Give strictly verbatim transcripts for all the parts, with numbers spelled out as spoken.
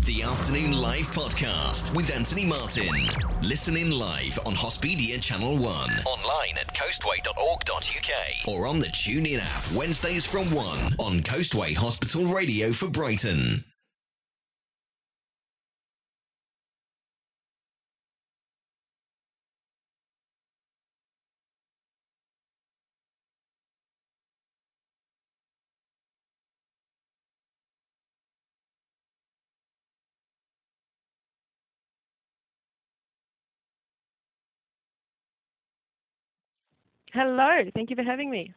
The Afternoon Live Podcast with Anthony Martin. Listen in live on Hospedia Channel one, online at coastway dot org dot U K, or on the TuneIn app Wednesdays from one on Coastway Hospital Radio for Brighton. Hello, thank you for having me.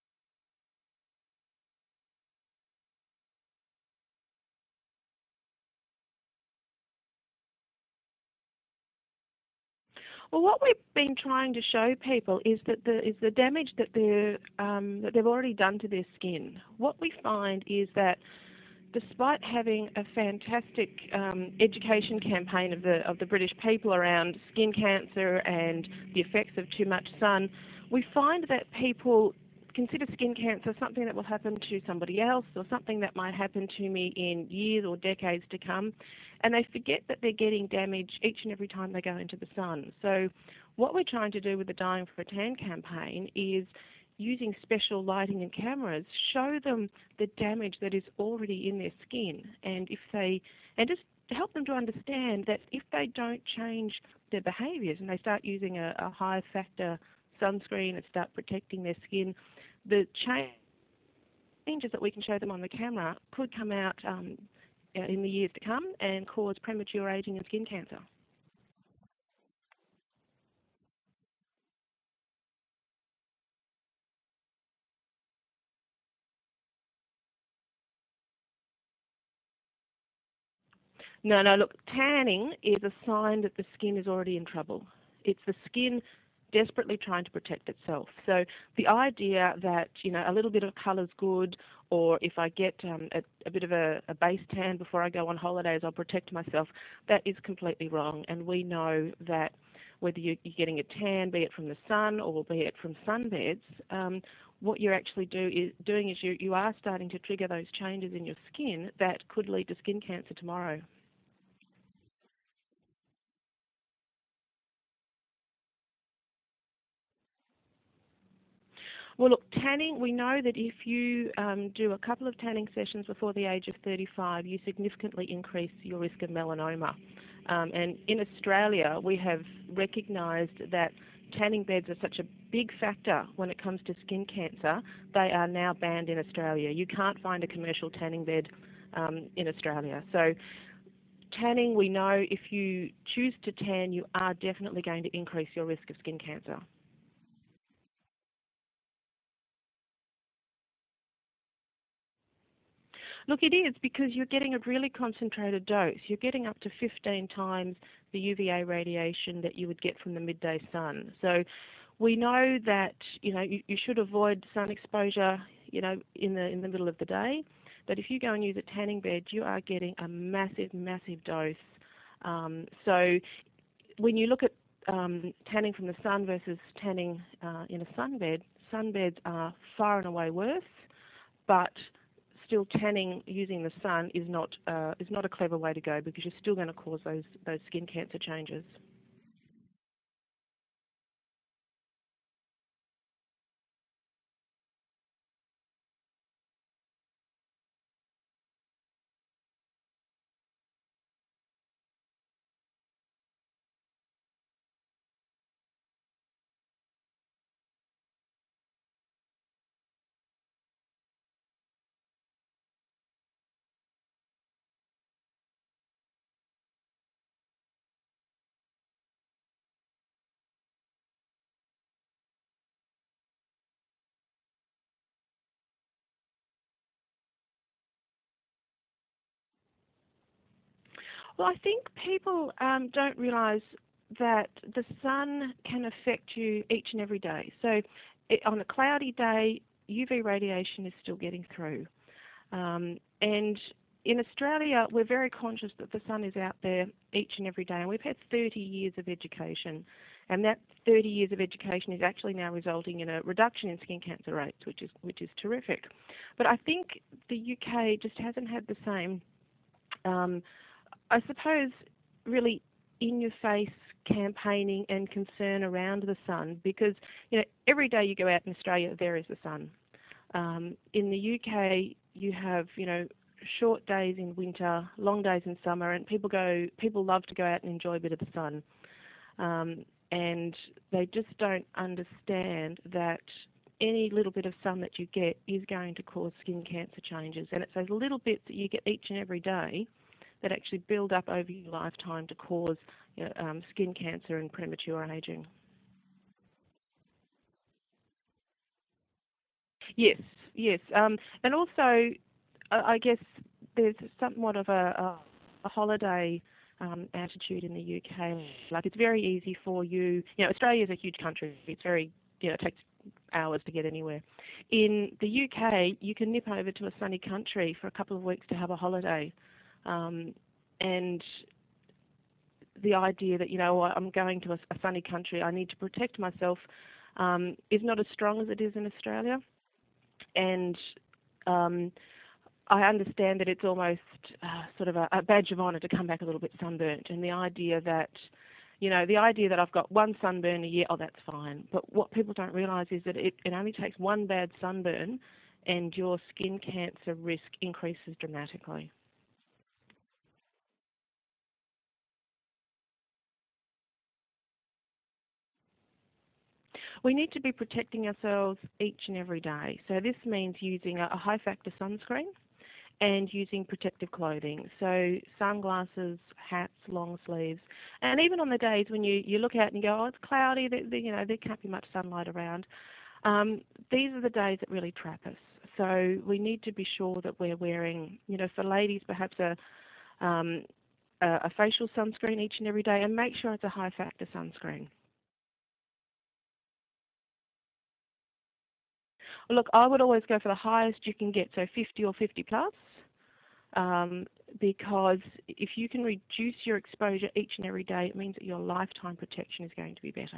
Well, what we've been trying to show people is that the is the damage that they're um, that they've already done to their skin. What we find is that despite having a fantastic um, education campaign of the of the British people around skin cancer and the effects of too much sun, we find that people consider skin cancer something that will happen to somebody else or something that might happen to me in years or decades to come, and they forget that they're getting damage each and every time they go into the sun. So what we're trying to do with the Dying for a Tan campaign is, using special lighting and cameras, show them the damage that is already in their skin, and if they and just help them to understand that if they don't change their behaviours and they start using a, a high factor sunscreen and start protecting their skin, the changes that we can show them on the camera could come out um, in the years to come and cause premature aging and skin cancer. No, no, look, tanning is a sign that the skin is already in trouble. It's the skin desperately trying to protect itself. So the idea that, you know, a little bit of colour's good, or if I get um, a, a bit of a, a base tan before I go on holidays, I'll protect myself, that is completely wrong. And we know that whether you're getting a tan, be it from the sun or be it from sunbeds, um, what you're actually do is, doing is you, you are starting to trigger those changes in your skin that could lead to skin cancer tomorrow. Well, look, tanning, we know that if you um, do a couple of tanning sessions before the age of thirty-five, you significantly increase your risk of melanoma. Um, and in Australia, we have recognised that tanning beds are such a big factor when it comes to skin cancer. They are now banned in Australia. You can't find a commercial tanning bed um, in Australia. So tanning, we know if you choose to tan, you are definitely going to increase your risk of skin cancer. Look, it is, because you're getting a really concentrated dose. You're getting up to fifteen times the U V A radiation that you would get from the midday sun. So we know that, you know, you, you should avoid sun exposure, you know, in the in the middle of the day. But if you go and use a tanning bed, you are getting a massive, massive dose. Um, so when you look at um, tanning from the sun versus tanning uh, in a sunbed, sunbeds are far and away worse, but still tanning using the sun is not uh, is not a clever way to go, because you're still going to cause those those skin cancer changes. Well, I think people um, don't realise that the sun can affect you each and every day. So it, on a cloudy day, U V radiation is still getting through. Um, and in Australia, we're very conscious that the sun is out there each and every day, and we've had thirty years of education, and that thirty years of education is actually now resulting in a reduction in skin cancer rates, which is which is terrific. But I think the U K just hasn't had the same um, I suppose, really in-your-face campaigning and concern around the sun, because you know every day you go out in Australia there is the sun. Um, in the U K you have you know short days in winter, long days in summer, and people go people love to go out and enjoy a bit of the sun. Um, and they just don't understand that any little bit of sun that you get is going to cause skin cancer changes. And it's those little bits that you get each and every day that actually build up over your lifetime to cause you know, um, skin cancer and premature aging. Yes, yes. Um, and also, uh, I guess there's somewhat of a, a, a holiday um, attitude in the U K. Like it's very easy for you. You know, Australia is a huge country. It's very, you know, it takes hours to get anywhere. In the U K, you can nip over to a sunny country for a couple of weeks to have a holiday, um, and the idea that you know I'm going to a, a sunny country, I need to protect myself, um, is not as strong as it is in Australia, and um, I understand that it's almost uh, sort of a, a badge of honour to come back a little bit sunburnt, and the idea that, you know, the idea that I've got one sunburn a year, oh, that's fine. But what people don't realise is that it, it only takes one bad sunburn, and your skin cancer risk increases dramatically. We need to be protecting ourselves each and every day. So this means using a, a high factor sunscreen and using protective clothing. So sunglasses, hats, long sleeves. And even on the days when you, you look out and you go, oh, it's cloudy, there, there, you know, there can't be much sunlight around. Um, these are the days that really trap us. So we need to be sure that we're wearing, you know, for ladies, perhaps a, um, a, a facial sunscreen each and every day, and make sure it's a high factor sunscreen. Look, I would always go for the highest you can get, so fifty or fifty plus, um, because if you can reduce your exposure each and every day, it means that your lifetime protection is going to be better.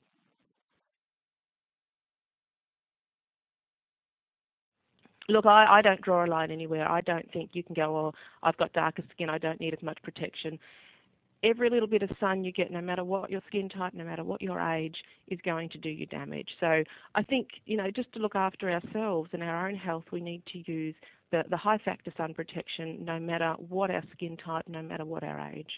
Look, I, I don't draw a line anywhere. I don't think you can go, oh, I've got darker skin, I don't need as much protection. Every little bit of sun you get, no matter what your skin type, no matter what your age, is going to do you damage. So I think, you know, just to look after ourselves and our own health, we need to use the, the high factor sun protection no matter what our skin type, no matter what our age.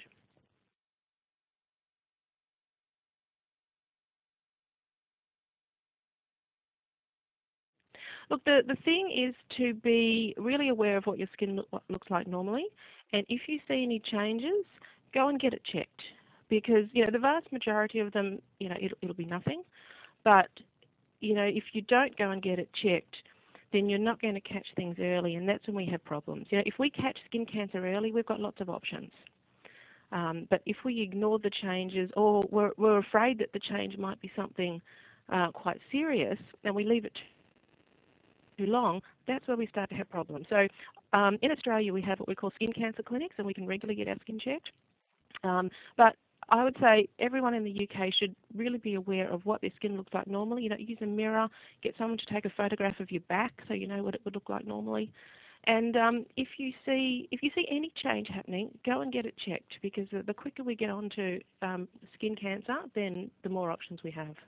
Look, the, the thing is to be really aware of what your skin look, looks like normally, and if you see any changes, go and get it checked, because you know the vast majority of them, you know, it'll, it'll be nothing, but you know if you don't go and get it checked, then you're not going to catch things early, and that's when we have problems. You know, if we catch skin cancer early, we've got lots of options. Um, but if we ignore the changes, or we're, we're afraid that the change might be something uh, quite serious, and we leave it too long, that's where we start to have problems. So um, in Australia, we have what we call skin cancer clinics, and we can regularly get our skin checked. Um, but I would say everyone in the U K should really be aware of what their skin looks like normally. You know, use a mirror, get someone to take a photograph of your back so you know what it would look like normally. And um, if you see if you see any change happening, go and get it checked, because the, the quicker we get on to um, skin cancer, then the more options we have.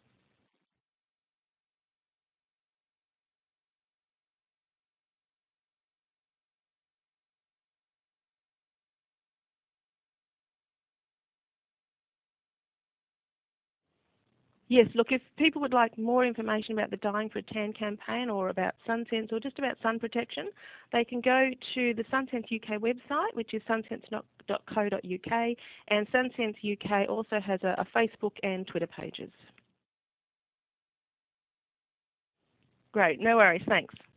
Yes, look, if people would like more information about the Dying for a Tan campaign, or about SunSense, or just about sun protection, they can go to the SunSense U K website, which is sunsense dot co dot U K, and SunSense U K also has a, a Facebook and Twitter pages. Great, no worries, thanks.